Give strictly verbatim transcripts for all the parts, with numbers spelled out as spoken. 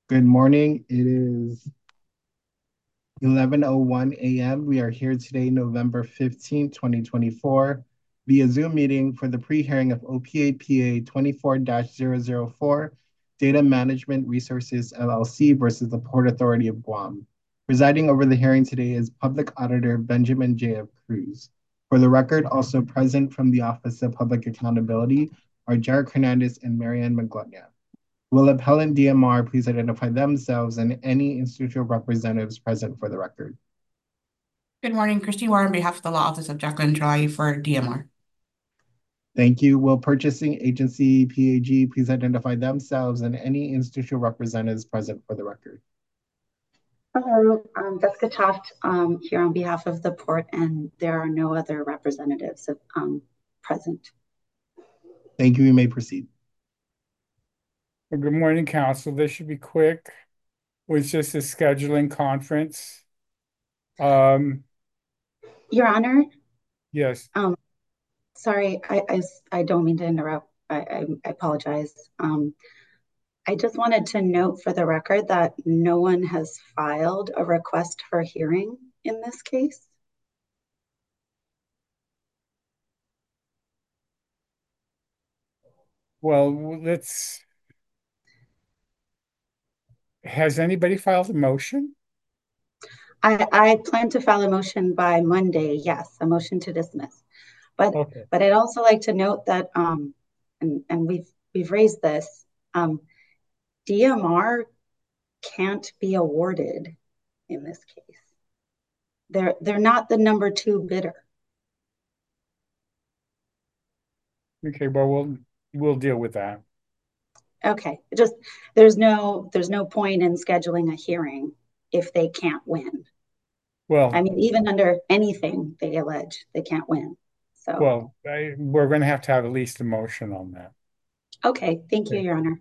Good morning. It is eleven oh one a m. We are here today, November fifteenth, twenty twenty-four, via Zoom meeting for the pre-hearing of O P A P A twenty-four dash zero zero four, Data Management Resources L L C versus the Port Authority of Guam. Presiding over the hearing today is Public Auditor Benjamin J F. Cruz. For the record, also present from the Office of Public Accountability are Jarek Hernandez and Marianne McGlutnia. Will appellant D M R please identify themselves and any institutional representatives present for the record? Good morning, Christine Warren on behalf of the Law Office of Jacqueline Chalayi for D M R. Thank you. Will purchasing agency P A G please identify themselves and any institutional representatives present for the record? Hello, I'm Jessica Toft um, here on behalf of the port, and there are no other representatives of, um, present. Thank you. You may proceed. Well, good morning, Council. This should be quick. It was just a scheduling conference. Um, Your Honor, yes. um, sorry, I, I, I don't mean to interrupt. I, I, I apologize. Um, I just wanted to note for the record that no one has filed a request for hearing in this case. Well, let's. Has anybody filed a motion? I, I plan to file a motion by Monday, yes, a motion to dismiss. But Okay. but I'd also like to note that um, and and we've we've raised this. Um, D M R can't be awarded in this case. They're they're not the number two bidder. Okay, well, we'll we'll deal with that. Okay, just there's no there's no point in scheduling a hearing if they can't win. Well, I mean, even under anything they allege, they can't win. So, well, I, we're going to have to have at least a motion on that. okay, thank you, Okay. Your Honor.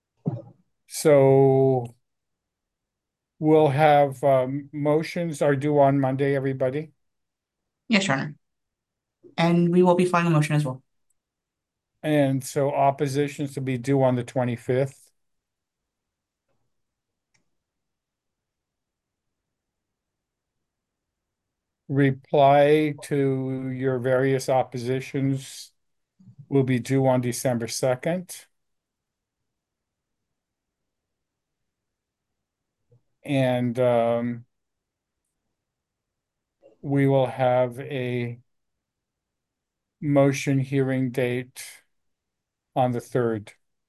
So we'll have um, motions are due on Monday, everybody. Yes, Your Honor. And we will be filing a motion as well. And so oppositions to be due on the twenty-fifth. Reply to your various oppositions will be due on December second. And um, we will have a motion hearing date on the third.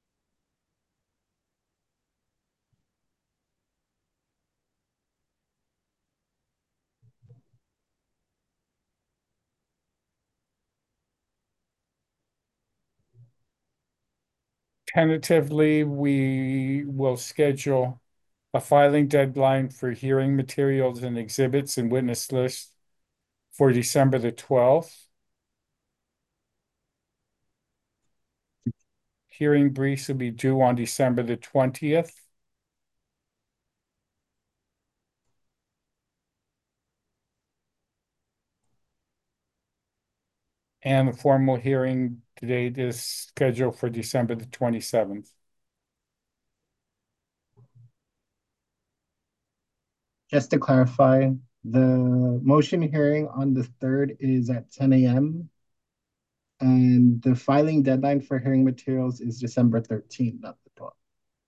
Tentatively, we will schedule a filing deadline for hearing materials and exhibits and witness lists for December the twelfth. Hearing briefs will be due on December the twentieth. And the formal hearing date is scheduled for December the twenty-seventh. Just to clarify, the motion hearing on the third is at ten a m and the filing deadline for hearing materials is December thirteenth, not the twelfth.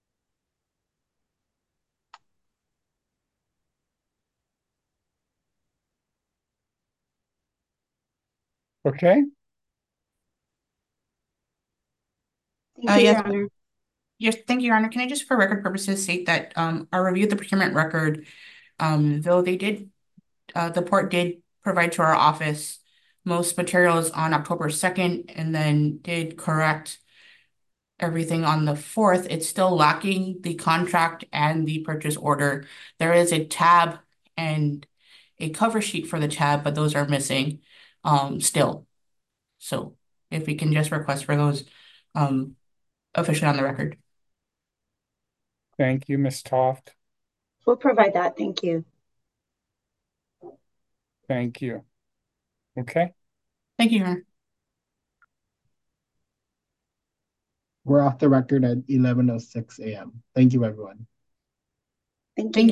Okay? Thank Uh, you, yes, Your Honor. yes, thank you, Your Honor. Can I just, for record purposes, state that um, our review of the procurement record, um, though they did, uh, the port did provide to our office most materials on October second and then did correct everything on the fourth, it's still lacking the contract and the purchase order. There is a tab and a cover sheet for the tab, but those are missing um still. So if we can just request for those um officially on the record. Thank you, Miz Toft. We'll provide that. Thank you. Thank you. Okay. Thank you, Your Honor. We're off the record at eleven oh six a m Thank you, everyone. Thank Thank you.